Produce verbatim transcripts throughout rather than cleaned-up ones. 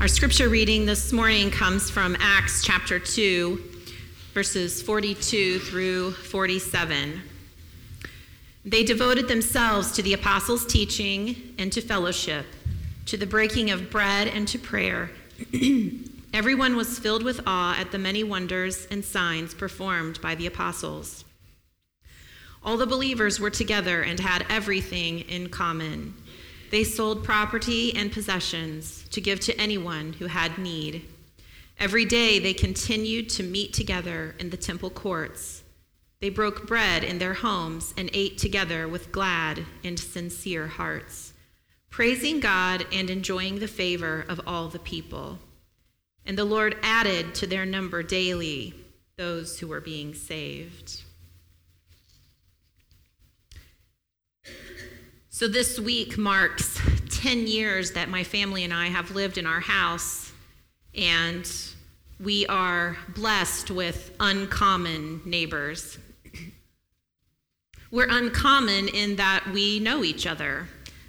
Our scripture reading this morning comes from Acts chapter two, verses forty-two through forty-seven. They devoted themselves to the apostles' teaching and to fellowship, to the breaking of bread and to prayer. Everyone was filled with awe at the many wonders and signs performed by the apostles. All the believers were together and had everything in common. They sold property and possessions to give to anyone who had need. Every day they continued to meet together in the temple courts. They broke bread in their homes and ate together with glad and sincere hearts, praising God and enjoying the favor of all the people. And the Lord added to their number daily those who were being saved. So this week marks ten years that my family and I have lived in our house, and we are blessed with uncommon neighbors. We're uncommon in that we know each other.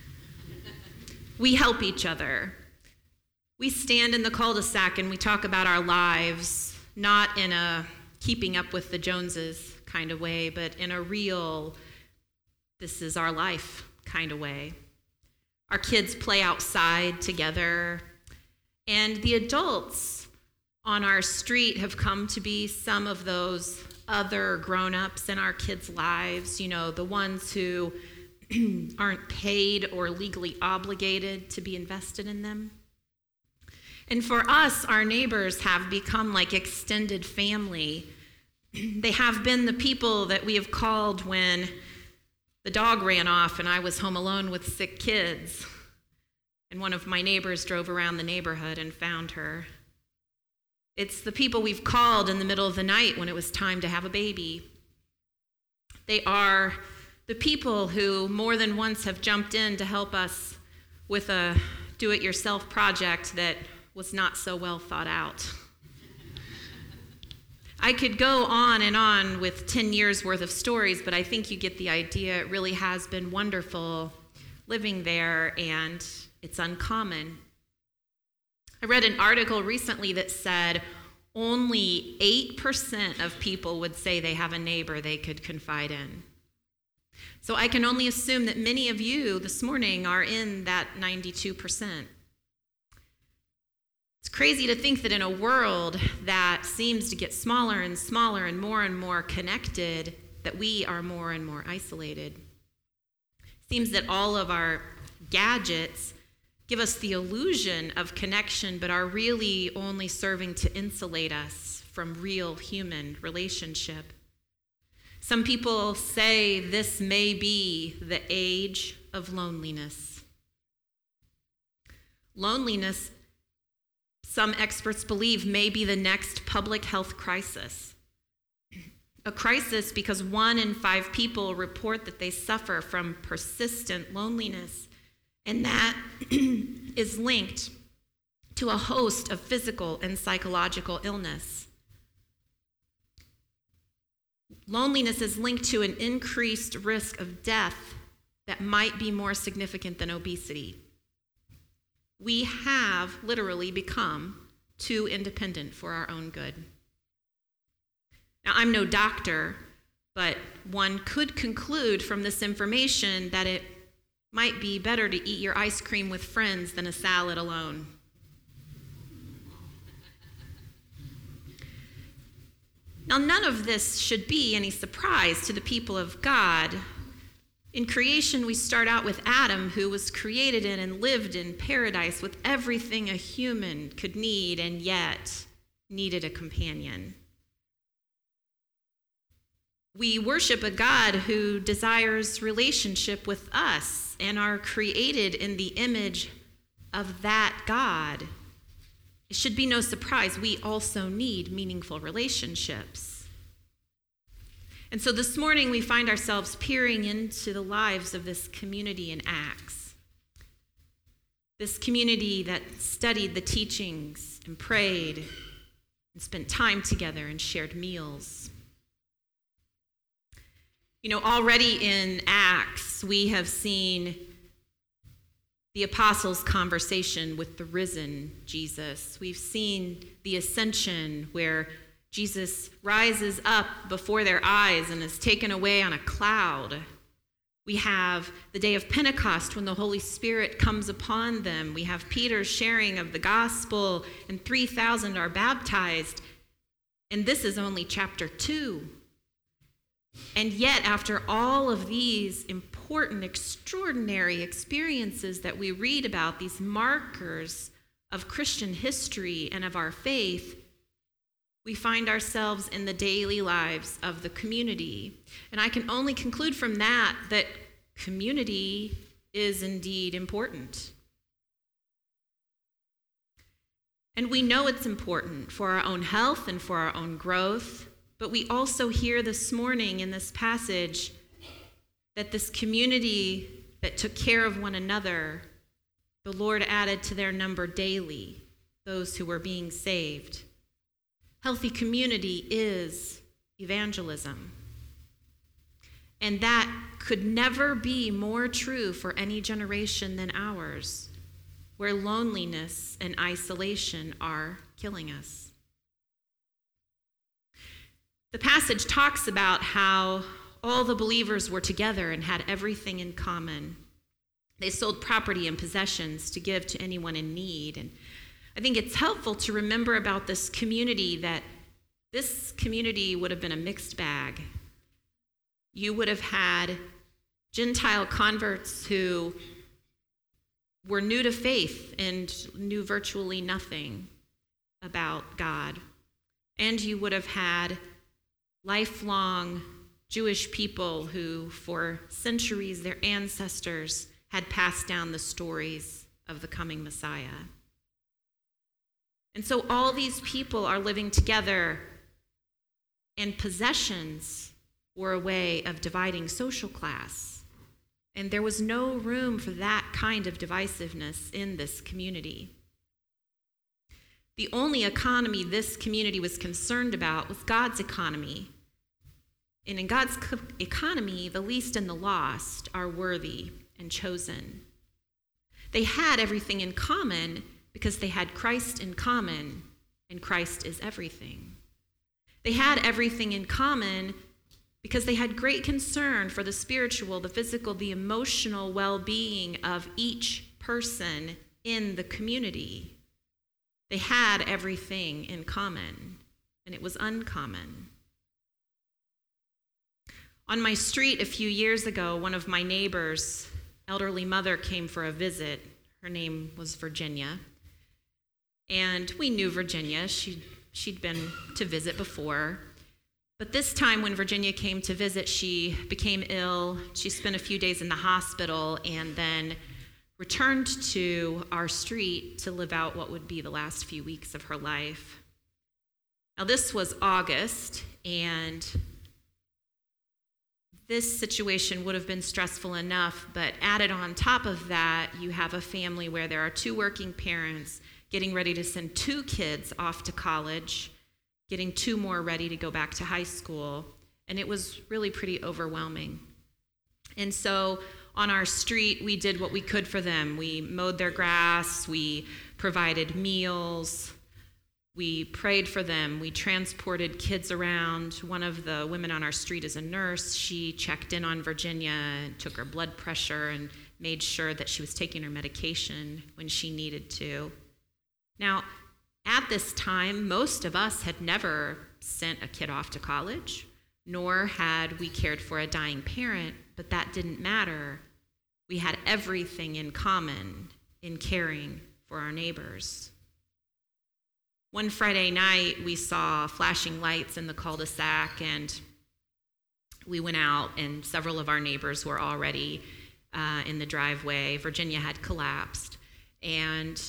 We help each other. We stand in the cul-de-sac and we talk about our lives, not in a keeping up with the Joneses kind of way, but in a real, this is our life kind of way. Our kids play outside together, and the adults on our street have come to be some of those other grown-ups in our kids' lives, you know, the ones who aren't paid or legally obligated to be invested in them. And for us, our neighbors have become like extended family. They have been the people that we have called when the dog ran off and I was home alone with sick kids, and one of my neighbors drove around the neighborhood and found her. It's the people we've called in the middle of the night when it was time to have a baby. They are the people who more than once have jumped in to help us with a do-it-yourself project that was not so well thought out. I could go on and on with ten years worth of stories, but I think you get the idea. It really has been wonderful living there, and it's uncommon. I read an article recently that said only eight percent of people would say they have a neighbor they could confide in. So I can only assume that many of you this morning are in that ninety-two percent. It's crazy to think that in a world that seems to get smaller and smaller and more and more connected, that we are more and more isolated. It seems that all of our gadgets give us the illusion of connection, but are really only serving to insulate us from real human relationship. Some people say this may be the age of loneliness. Loneliness, some experts believe, may be the next public health crisis. A crisis because one in five people report that they suffer from persistent loneliness, and that is linked to a host of physical and psychological illness. Loneliness is linked to an increased risk of death that might be more significant than obesity. We have literally become too independent for our own good. Now, I'm no doctor, but one could conclude from this information that it might be better to eat your ice cream with friends than a salad alone. Now, none of this should be any surprise to the people of God. In creation, we start out with Adam, who was created in and lived in paradise with everything a human could need, and yet needed a companion. We worship a God who desires relationship with us and are created in the image of that God. It should be no surprise we also need meaningful relationships. And so this morning we find ourselves peering into the lives of this community in Acts. This community that studied the teachings and prayed and spent time together and shared meals. You know, already in Acts, we have seen the apostles' conversation with the risen Jesus. We've seen the ascension where Jesus rises up before their eyes and is taken away on a cloud. We have the day of Pentecost when the Holy Spirit comes upon them. We have Peter's sharing of the gospel, and three thousand are baptized. And this is only chapter two. And yet, after all of these important, extraordinary experiences that we read about, these markers of Christian history and of our faith, we find ourselves in the daily lives of the community. And I can only conclude from that that community is indeed important. And we know it's important for our own health and for our own growth, but we also hear this morning in this passage that this community that took care of one another, the Lord added to their number daily those who were being saved. Healthy community is evangelism. And that could never be more true for any generation than ours, where loneliness and isolation are killing us. The passage talks about how all the believers were together and had everything in common. They sold property and possessions to give to anyone in need. And I think it's helpful to remember about this community that this community would have been a mixed bag. You would have had Gentile converts who were new to faith and knew virtually nothing about God. And you would have had lifelong Jewish people who, for centuries, their ancestors had passed down the stories of the coming Messiah. And so all these people are living together, and possessions were a way of dividing social class. And there was no room for that kind of divisiveness in this community. The only economy this community was concerned about was God's economy. And in God's co- economy, the least and the lost are worthy and chosen. They had everything in common because they had Christ in common, and Christ is everything. They had everything in common because they had great concern for the spiritual, the physical, the emotional well-being of each person in the community. They had everything in common, and it was uncommon. On my street a few years ago, one of my neighbors' elderly mother came for a visit. Her name was Virginia. And we knew Virginia. She'd, she'd been to visit before. But this time when Virginia came to visit, she became ill. She spent a few days in the hospital and then returned to our street to live out what would be the last few weeks of her life. Now, this was August, and this situation would have been stressful enough, but added on top of that, you have a family where there are two working parents getting ready to send two kids off to college, getting two more ready to go back to high school, and it was really pretty overwhelming. And so on our street, we did what we could for them. We mowed their grass, we provided meals, we prayed for them, we transported kids around. One of the women on our street is a nurse. She checked in on Virginia and took her blood pressure and made sure that she was taking her medication when she needed to. Now, at this time, most of us had never sent a kid off to college, nor had we cared for a dying parent, but that didn't matter. We had everything in common in caring for our neighbors. One Friday night, we saw flashing lights in the cul-de-sac, and we went out, and several of our neighbors were already uh, in the driveway. Virginia had collapsed, and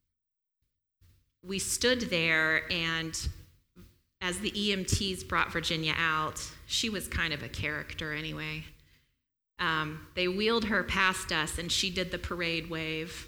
we stood there, and as the E M Ts brought Virginia out, she was kind of a character anyway. Um, they wheeled her past us, and she did the parade wave.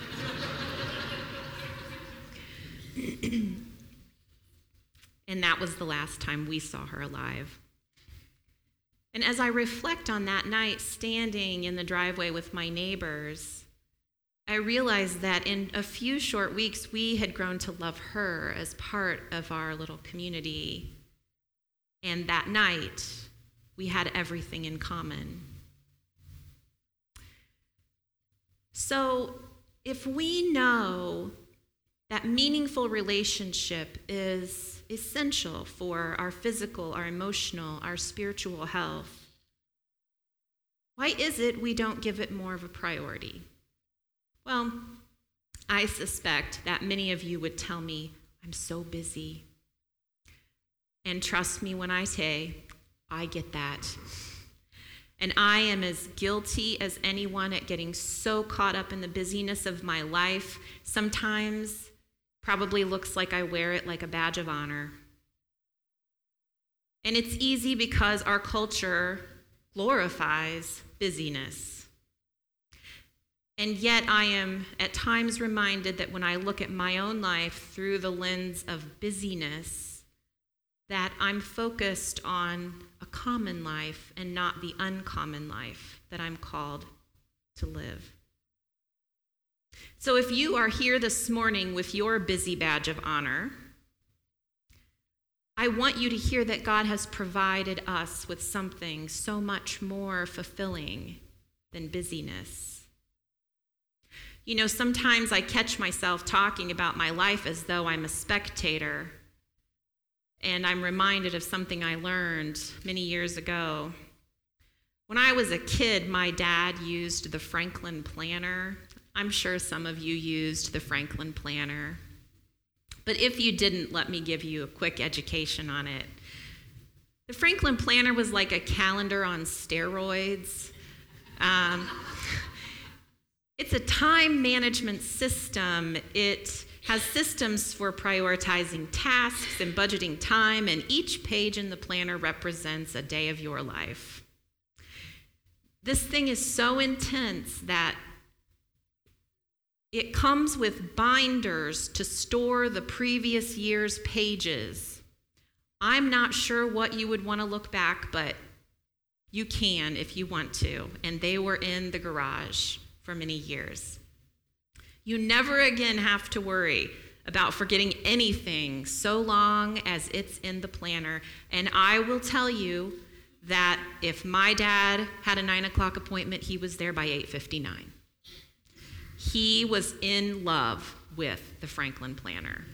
And that was the last time we saw her alive. And as I reflect on that night, standing in the driveway with my neighbors, I I realized that in a few short weeks, we had grown to love her as part of our little community. And that night, we had everything in common. So if we know that meaningful relationship is essential for our physical, our emotional, our spiritual health, why is it we don't give it more of a priority? Well, I suspect that many of you would tell me, I'm so busy. And trust me when I say, I get that. And I am as guilty as anyone at getting so caught up in the busyness of my life. Sometimes probably looks like I wear it like a badge of honor. And it's easy because our culture glorifies busyness. And yet I am at times reminded that when I look at my own life through the lens of busyness, that I'm focused on a common life and not the uncommon life that I'm called to live. So if you are here this morning with your busy badge of honor, I want you to hear that God has provided us with something so much more fulfilling than busyness. You know, sometimes I catch myself talking about my life as though I'm a spectator, and I'm reminded of something I learned many years ago. When I was a kid, my dad used the Franklin Planner. I'm sure some of you used the Franklin Planner. But if you didn't, let me give you a quick education on it. The Franklin Planner was like a calendar on steroids. Um, it's a time management system. It has systems for prioritizing tasks and budgeting time, and each page in the planner represents a day of your life. This thing is so intense that it comes with binders to store the previous year's pages. I'm not sure what you would want to look back, but you can if you want to. And they were in the garage for many years. You never again have to worry about forgetting anything so long as it's in the planner. And I will tell you that if my dad had a nine o'clock appointment, he was there by eight fifty-nine. He was in love with the Franklin Planner.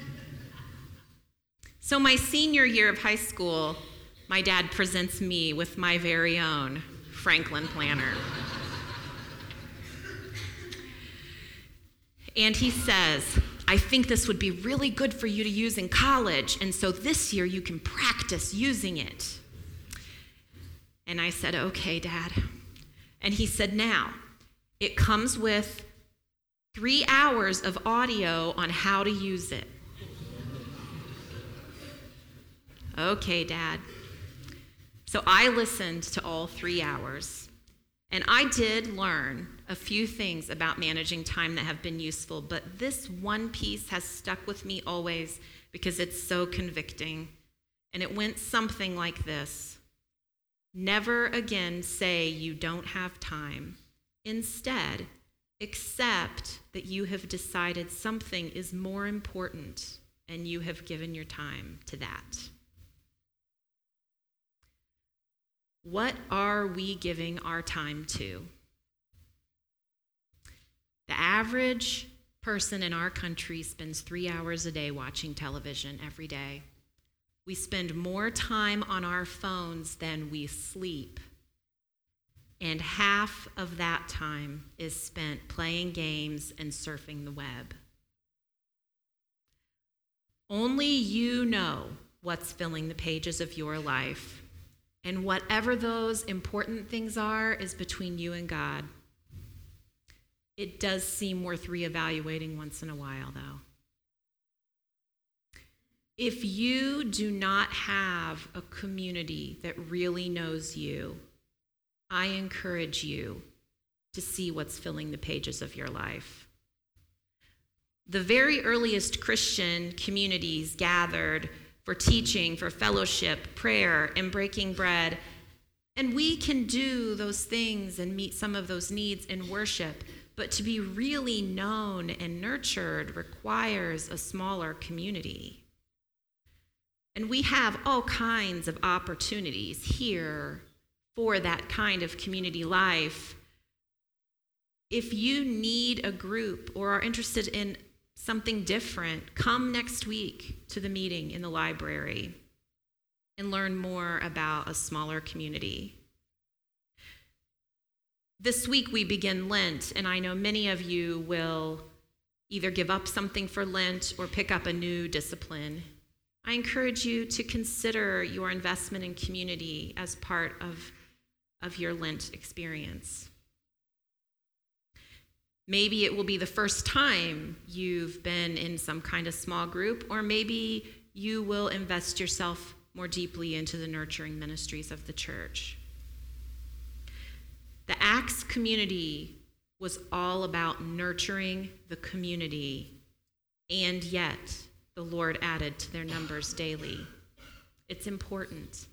So my senior year of high school, my dad presents me with my very own Franklin Planner. And he says, I think this would be really good for you to use in college, and so this year you can practice using it. And I said, okay, Dad. And he said, now, it comes with three hours of audio on how to use it. Okay, Dad. So I listened to all three hours, and I did learn a few things about managing time that have been useful, but this one piece has stuck with me always because it's so convicting. And it went something like this. Never again say you don't have time. Instead, accept that you have decided something is more important and you have given your time to that. What are we giving our time to? The average person in our country spends three hours a day watching television every day. We spend more time on our phones than we sleep. And half of that time is spent playing games and surfing the web. Only you know what's filling the pages of your life. And whatever those important things are is between you and God. It does seem worth reevaluating once in a while, though. If you do not have a community that really knows you, I encourage you to see what's filling the pages of your life. The very earliest Christian communities gathered for teaching, for fellowship, prayer, and breaking bread. And we can do those things and meet some of those needs in worship. But to be really known and nurtured requires a smaller community. And we have all kinds of opportunities here for that kind of community life. If you need a group or are interested in something different, come next week to the meeting in the library and learn more about a smaller community. This week we begin Lent, and I know many of you will either give up something for Lent or pick up a new discipline. I encourage you to consider your investment in community as part of, of your Lent experience. Maybe it will be the first time you've been in some kind of small group, or maybe you will invest yourself more deeply into the nurturing ministries of the church. The Acts community was all about nurturing the community, and yet the Lord added to their numbers daily. It's important.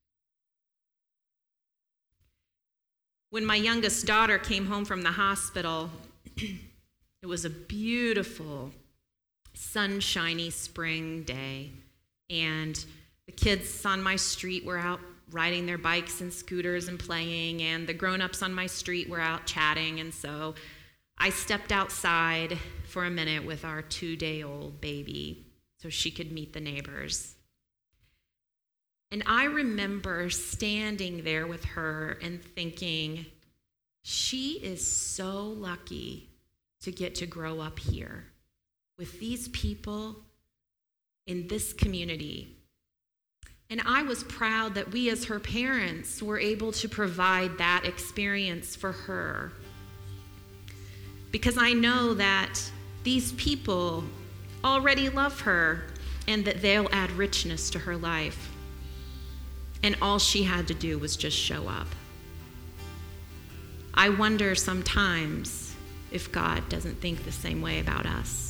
When my youngest daughter came home from the hospital, it was a beautiful, sunshiny spring day, and the kids on my street were out riding their bikes and scooters and playing, and the grown-ups on my street were out chatting, and so I stepped outside for a minute with our two-day-old baby so she could meet the neighbors. And I remember standing there with her and thinking, she is so lucky to get to grow up here with these people in this community. And I was proud that we as her parents were able to provide that experience for her. Because I know that these people already love her and that they'll add richness to her life. And all she had to do was just show up. I wonder sometimes if God doesn't think the same way about us.